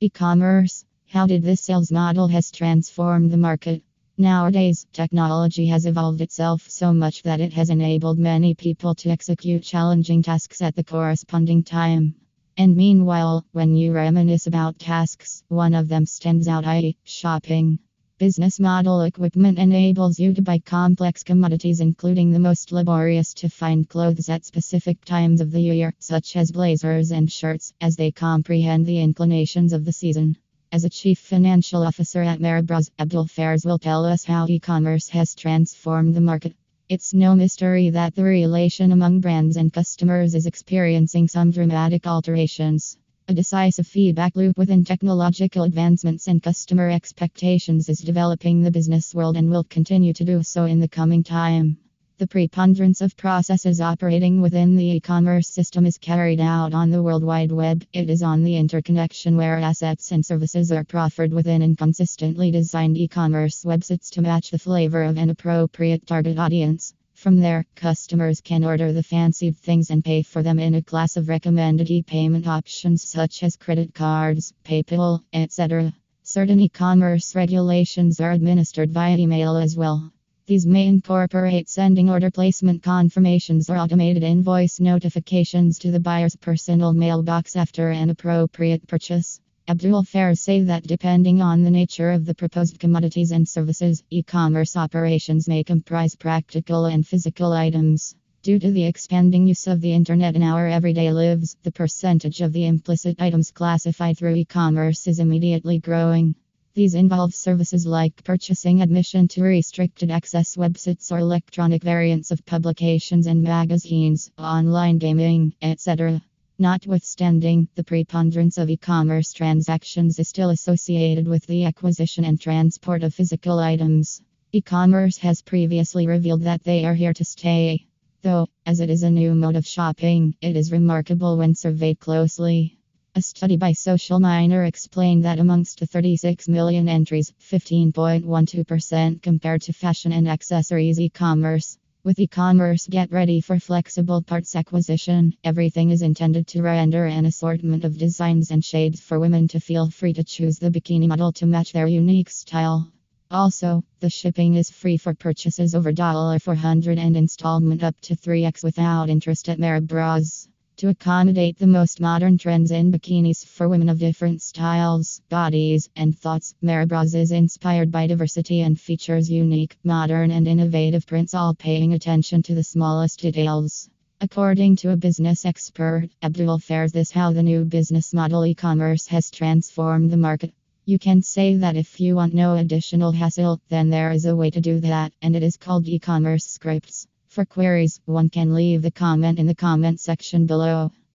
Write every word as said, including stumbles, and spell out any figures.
E-commerce. How did this sales model has transformed the market? Nowadays, technology has evolved itself so much that it has enabled many people to execute challenging tasks at the corresponding time. And meanwhile, when you reminisce about tasks, one of them stands out, that is, shopping. Business model equipment enables you to buy complex commodities, including the most laborious to find clothes at specific times of the year, such as blazers and shirts, as they comprehend the inclinations of the season. As a chief financial officer at Marabras, Abdul Fairs will tell us how e-commerce has transformed the market. It's no mystery that the relation among brands and customers is experiencing some dramatic alterations. A decisive feedback loop within technological advancements and customer expectations is developing the business world and will continue to do so in the coming time. The preponderance of processes operating within the e-commerce system is carried out on the World Wide Web. It is on the interconnection where assets and services are proffered within inconsistently designed e-commerce websites to match the flavor of an appropriate target audience. From there, customers can order the fancied things and pay for them in a class of recommended e-payment options such as credit cards, PayPal, et cetera. Certain e-commerce regulations are administered via email as well. These may incorporate sending order placement confirmations or automated invoice notifications to the buyer's personal mailbox after an appropriate purchase. Abdul Fairs say that depending on the nature of the proposed commodities and services, e-commerce operations may comprise practical and physical items. Due to the expanding use of the internet in our everyday lives, the percentage of the implicit items classified through e-commerce is immediately growing. These involve services like purchasing admission to restricted access websites or electronic variants of publications and magazines, online gaming, et cetera. Notwithstanding, the preponderance of e-commerce transactions is still associated with the acquisition and transport of physical items. E-commerce has previously revealed that they are here to stay. Though, as it is a new mode of shopping, it is remarkable when surveyed closely. A study by Social Miner explained that amongst the thirty-six million entries, fifteen point one two percent compared to fashion and accessories e-commerce. With e-commerce, get ready for flexible parts acquisition. Everything is intended to render an assortment of designs and shades for women to feel free to choose the bikini model to match their unique style. Also, the shipping is free for purchases over four hundred dollars and installment up to three x without interest at Marabras. To accommodate the most modern trends in bikinis for women of different styles, bodies, and thoughts, Marabras is inspired by diversity and features unique, modern, and innovative prints, all paying attention to the smallest details. According to a business expert, Abdul Fairs, this how the new business model e-commerce has transformed the market. You can say that if you want no additional hassle, then there is a way to do that, and it is called e-commerce scripts. For queries, one can leave the comment in the comment section below.